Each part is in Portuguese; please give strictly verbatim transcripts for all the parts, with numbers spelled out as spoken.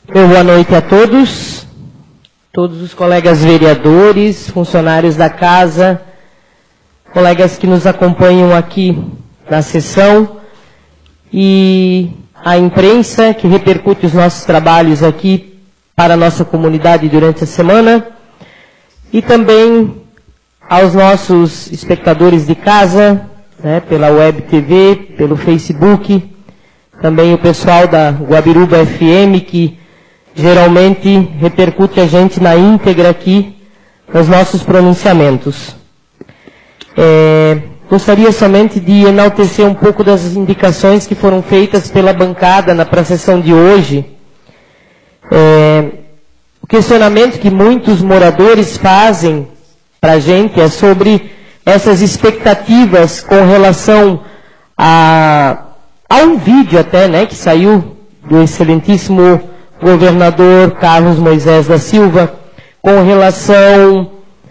Meu boa noite a todos, todos os colegas vereadores, funcionários da casa, colegas que nos acompanham aqui na sessão e a imprensa que repercute os nossos trabalhos aqui para a nossa comunidade durante a semana e também aos nossos espectadores de casa, né, pela Web T V, pelo Facebook, também o pessoal da Guabiruba F M que geralmente repercute a gente na íntegra aqui nos nossos pronunciamentos. É, gostaria somente de enaltecer um pouco das indicações que foram feitas pela bancada na sessão de hoje. É, o questionamento que muitos moradores fazem para a gente é sobre essas expectativas com relação a, a um vídeo até, né, que saiu do excelentíssimo governador Carlos Moisés da Silva, com relação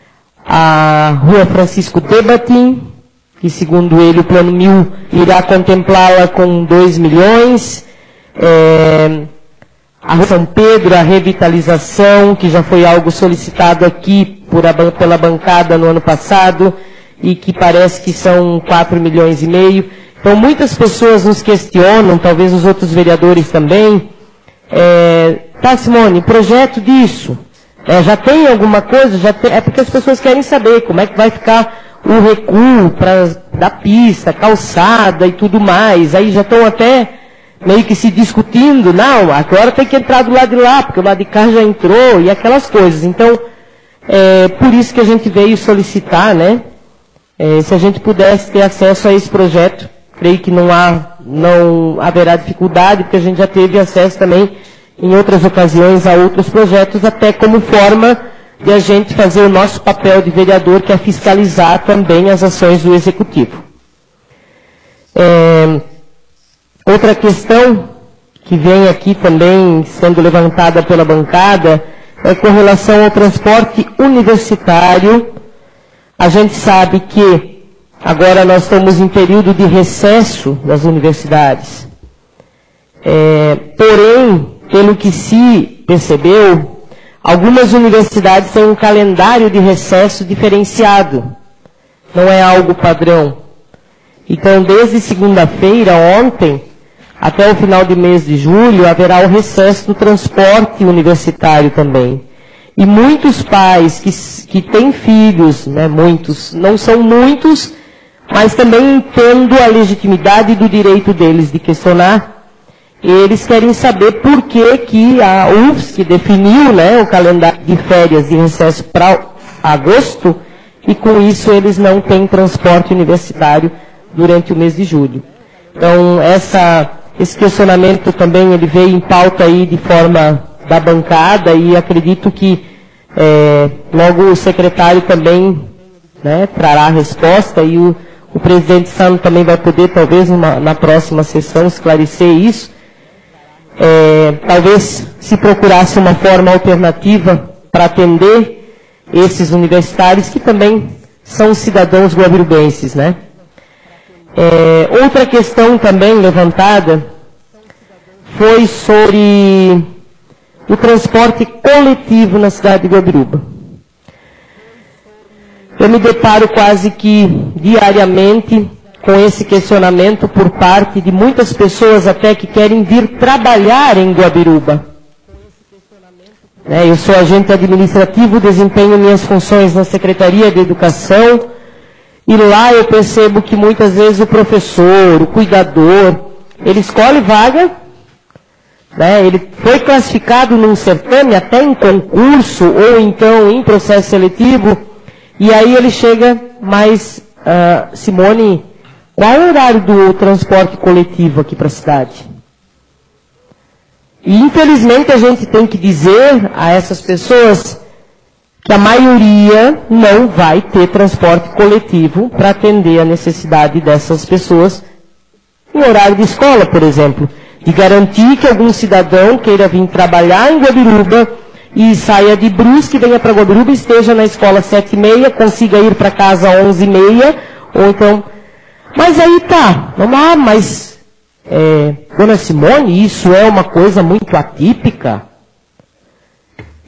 à Rua Francisco Debatim, que segundo ele o Plano Mil irá contemplá-la com dois milhões, é, a Rua São Pedro, a revitalização, que já foi algo solicitado aqui por a, pela bancada no ano passado, e que parece que são quatro milhões e meio. Então muitas pessoas nos questionam, talvez os outros vereadores também, É, tá, Simone, projeto disso, é, já tem alguma coisa? Já tem, é porque as pessoas querem saber como é que vai ficar o recuo pra, da pista, calçada e tudo mais. Aí já estão até meio que se discutindo, não, agora tem que entrar do lado de lá, porque o lado de cá já entrou, e aquelas coisas. Então, é por isso que a gente veio solicitar, né, é, se a gente pudesse ter acesso a esse projeto. Creio que não, há, não haverá dificuldade, porque a gente já teve acesso também, em outras ocasiões, a outros projetos, até como forma de a gente fazer o nosso papel de vereador, que é fiscalizar também as ações do Executivo. É, outra questão que vem aqui também sendo levantada pela bancada é com relação ao transporte universitário. A gente sabe que agora nós estamos em período de recesso das universidades. É, porém, pelo que se percebeu, algumas universidades têm um calendário de recesso diferenciado. Não é algo padrão. Então, desde segunda-feira, ontem, até o final de mês de julho, haverá o recesso do transporte universitário também. E muitos pais que, que têm filhos, né, muitos, não são muitos, mas também entendo a legitimidade do direito deles de questionar. Eles querem saber por que que a U F S C definiu, né, o calendário de férias de recesso para agosto, e com isso eles não têm transporte universitário durante o mês de julho. Então, essa, esse questionamento também ele veio em pauta aí de forma da bancada, e acredito que é, logo o secretário também, né, trará a resposta, e o O presidente Sano também vai poder, talvez, numa, na próxima sessão, esclarecer isso. É, talvez se procurasse uma forma alternativa para atender esses universitários, que também são cidadãos guabirubenses, né? É, outra questão também levantada foi sobre o transporte coletivo na cidade de Guabiruba. Eu me deparo quase que diariamente com esse questionamento por parte de muitas pessoas até que querem vir trabalhar em Guabiruba. É, eu sou agente administrativo, desempenho minhas funções na Secretaria de Educação, e lá eu percebo que muitas vezes o professor, o cuidador, ele escolhe vaga, né, ele foi classificado num certame, até em concurso, ou então em processo seletivo. E aí ele chega, mas, uh, Simone, qual é o horário do transporte coletivo aqui para a cidade? E infelizmente a gente tem que dizer a essas pessoas que a maioria não vai ter transporte coletivo para atender a necessidade dessas pessoas em horário de escola, por exemplo. De garantir que algum cidadão queira vir trabalhar em Guabiruba e saia de Brusque, venha para Guabiruba, esteja na escola às sete e meia, consiga ir para casa às onze e meia, ou então... Mas aí tá, vamos lá, mas... É, Dona Simone, isso é uma coisa muito atípica?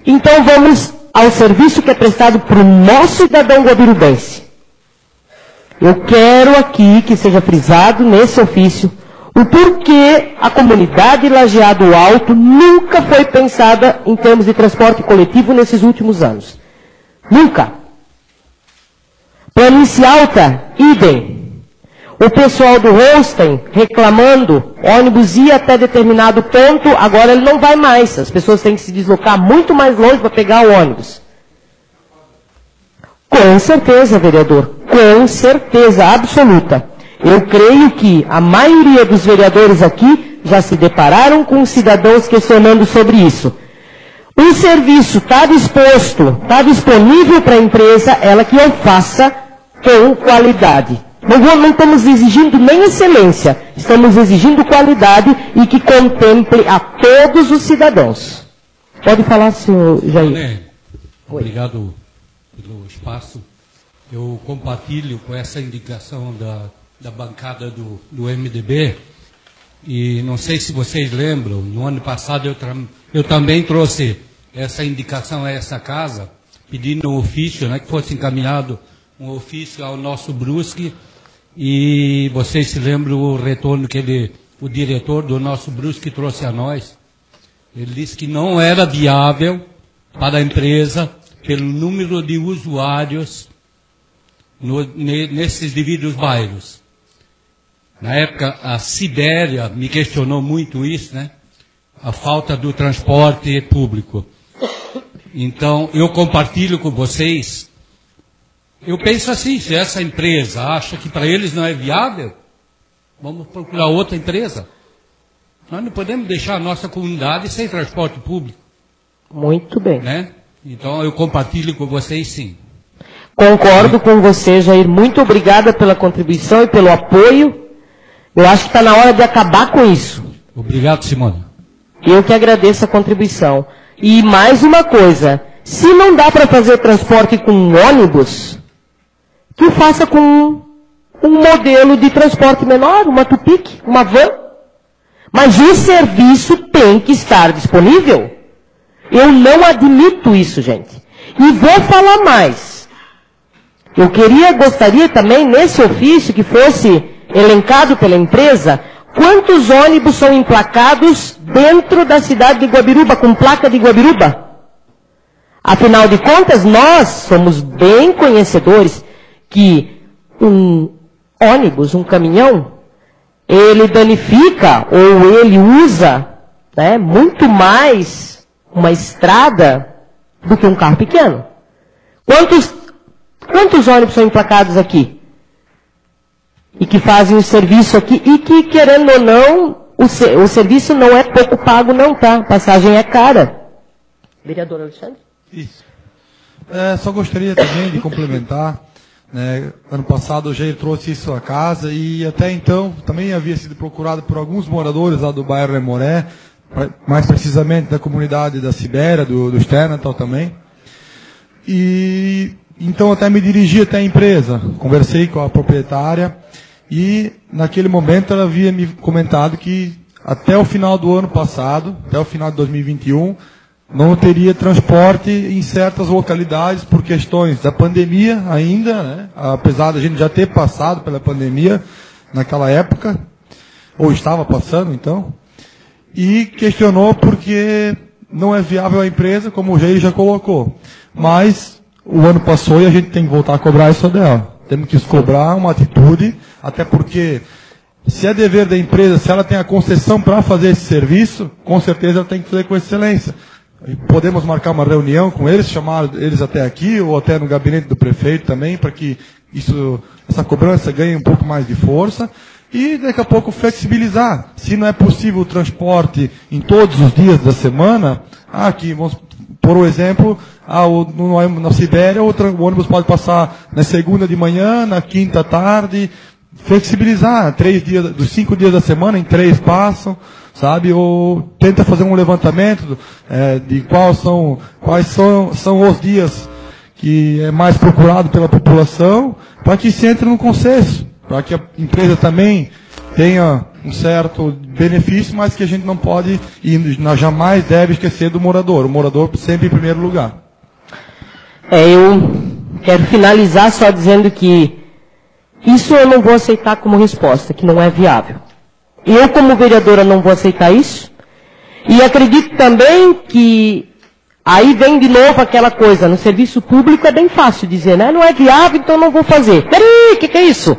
Então vamos ao serviço que é prestado para o nosso cidadão guabirubense. Eu quero aqui que seja frisado nesse ofício o porquê a comunidade Lajeado Alto nunca foi pensada em termos de transporte coletivo nesses últimos anos. Nunca. Planície Alta, idem. O pessoal do Holstein reclamando, o ônibus ia até determinado ponto, agora ele não vai mais. As pessoas têm que se deslocar muito mais longe para pegar o ônibus. Com certeza, vereador. Com certeza absoluta. Eu creio que a maioria dos vereadores aqui já se depararam com cidadãos questionando sobre isso. O serviço está disposto, está disponível para a empresa, ela que o faça com qualidade. Não, não estamos exigindo nem excelência, estamos exigindo qualidade e que contemple a todos os cidadãos. Pode falar, senhor Jair. Né? Obrigado pelo espaço. Eu compartilho com essa indicação da, da bancada do, do M D B e não sei se vocês lembram, no ano passado eu, eu também trouxe essa indicação a essa casa, pedindo um ofício, né, que fosse encaminhado um ofício ao nosso Brusque. E vocês se lembram o retorno que ele, o diretor do nosso Brusque trouxe a nós? Ele disse que não era viável para a empresa, pelo número de usuários no, nesses devidos bairros. Na época, a Sibéria me questionou muito isso, né? A falta do transporte público. Então, eu compartilho com vocês. Eu penso assim, se essa empresa acha que para eles não é viável, vamos procurar outra empresa. Nós não podemos deixar a nossa comunidade sem transporte público. Muito bem. Né? Então eu compartilho com vocês sim. Concordo com você, Jair. Muito obrigada pela contribuição e pelo apoio. Eu acho que está na hora de acabar com isso. Obrigado, Simone. Eu que agradeço a contribuição. E mais uma coisa, se não dá para fazer transporte com um ônibus, que faça com um, um modelo de transporte menor, uma tupique, uma van. Mas o serviço tem que estar disponível. Eu não admito isso, gente. E vou falar mais. Eu queria, gostaria também, nesse ofício, que fosse elencado pela empresa, quantos ônibus são emplacados dentro da cidade de Guabiruba, com placa de Guabiruba? Afinal de contas, nós somos bem conhecedores que um ônibus, um caminhão, ele danifica ou ele usa, né, muito mais uma estrada do que um carro pequeno. Quantos, quantos ônibus são emplacados aqui? E que fazem o serviço aqui, e que, querendo ou não, o, se, o serviço não é pouco pago não, tá? A passagem é cara. Vereador Alexandre? Isso. É, só gostaria também de complementar. Né, ano passado o Jair trouxe isso à casa e até então também havia sido procurado por alguns moradores lá do bairro Remoré, mais precisamente da comunidade da Sibéria, do, do Sternenthal também. E então até me dirigi até a empresa, conversei com a proprietária e naquele momento ela havia me comentado que até o final do ano passado, até o final de dois mil e vinte e um, não teria transporte em certas localidades por questões da pandemia ainda, né? Apesar da gente já ter passado pela pandemia naquela época, ou estava passando então, e questionou porque não é viável a empresa, como o Jair já colocou. Mas o ano passou e a gente tem que voltar a cobrar isso dela. Temos que cobrar uma atitude, até porque se é dever da empresa, se ela tem a concessão para fazer esse serviço, com certeza ela tem que fazer com excelência. Podemos marcar uma reunião com eles, chamar eles até aqui, ou até no gabinete do prefeito também, para que isso, essa cobrança ganhe um pouco mais de força. E daqui a pouco flexibilizar. Se não é possível o transporte em todos os dias da semana, aqui, vamos por um exemplo, ah, o, no, na Sibéria, o, o ônibus pode passar na segunda de manhã, na quinta à tarde, flexibilizar. Três dias, dos cinco dias da semana, em três passam. Sabe, ou tenta fazer um levantamento é, de quais são, quais são, são os dias que é mais procurado pela população, para que se entre no consenso, para que a empresa também tenha um certo benefício, mas que a gente não pode e jamais deve esquecer do morador. O morador sempre em primeiro lugar. É, eu quero finalizar só dizendo que isso eu não vou aceitar como resposta, que não é viável. Eu, como vereadora, não vou aceitar isso. E acredito também que aí vem de novo aquela coisa, no serviço público é bem fácil dizer, né? Não é viável, então não vou fazer. Peraí, o que, que é isso?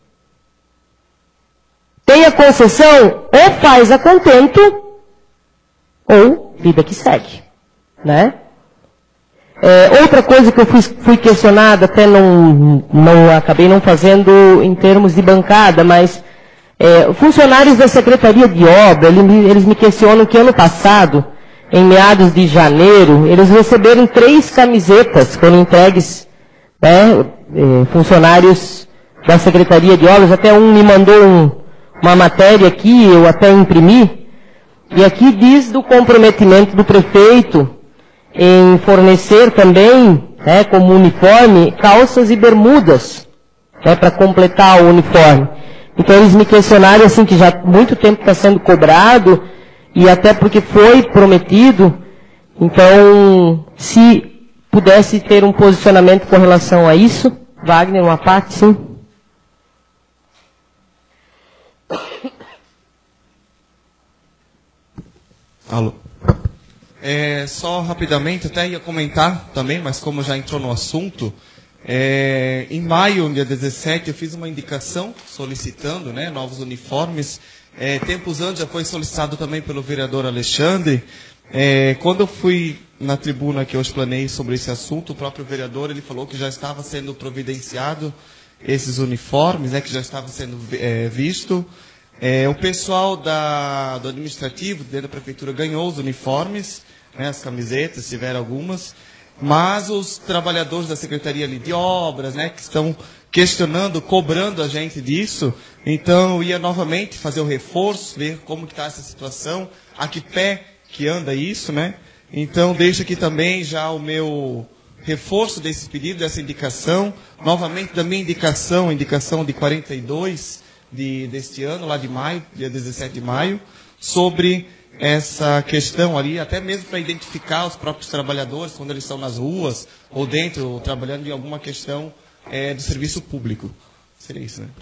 Tem a concessão, ou faz a contento, ou vida que segue, né? É, outra coisa que eu fui, fui questionada, até não, não acabei não fazendo em termos de bancada, mas é, funcionários da Secretaria de Obra, eles, eles me questionam que ano passado, em meados de janeiro, eles receberam três camisetas, foram entregues, né, é, funcionários da Secretaria de Obras, até um me mandou um, uma matéria aqui, eu até imprimi, e aqui diz do comprometimento do prefeito em fornecer também, né, como uniforme, calças e bermudas, né, para completar o uniforme. Então eles me questionaram assim, que já há muito tempo está sendo cobrado, e até porque foi prometido, então se pudesse ter um posicionamento com relação a isso, Wagner, uma parte, sim. Alô. É, só rapidamente, até ia comentar também, mas como já entrou no assunto, é, em maio, dia dezessete, eu fiz uma indicação solicitando, né, novos uniformes. É, tempos antes já foi solicitado também pelo vereador Alexandre. É, quando eu fui na tribuna que eu explanei sobre esse assunto, o próprio vereador ele falou que já estava sendo providenciado esses uniformes, né, que já estava sendo é, visto. É, o pessoal da, do administrativo, dentro da prefeitura, ganhou os uniformes, né, as camisetas, se tiver algumas, mas os trabalhadores da Secretaria de Obras, né, que estão questionando, cobrando a gente disso, então eu ia novamente fazer o reforço, ver como está essa situação, a que pé que anda isso, né? Então deixo aqui também já o meu reforço desse pedido, dessa indicação, novamente da minha indicação, indicação de quarenta e dois de, deste ano, lá de maio, dia dezessete de maio, sobre essa questão ali, até mesmo para identificar os próprios trabalhadores, quando eles estão nas ruas, ou dentro, ou trabalhando em alguma questão é, do serviço público. Seria isso, né?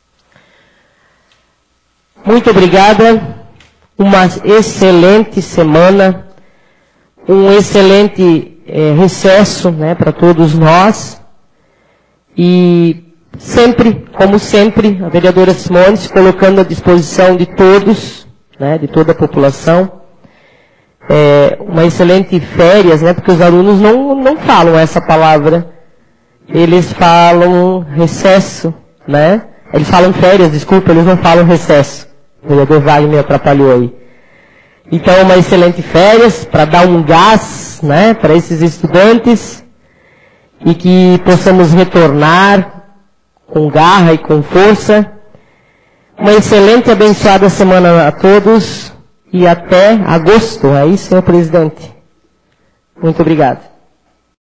Muito obrigada. Uma excelente semana. Um excelente é, recesso, né, para todos nós. E sempre, como sempre, a vereadora Simone se colocando à disposição de todos, né, de toda a população. É, uma excelente férias, né, porque os alunos não, não falam essa palavra. Eles falam recesso, né? Eles falam férias, desculpa, eles não falam recesso. O vereador Wagner me atrapalhou aí. Então, uma excelente férias para dar um gás, né, para esses estudantes e que possamos retornar com garra e com força. Uma excelente e abençoada semana a todos e até agosto. É isso, senhor presidente. Muito obrigado.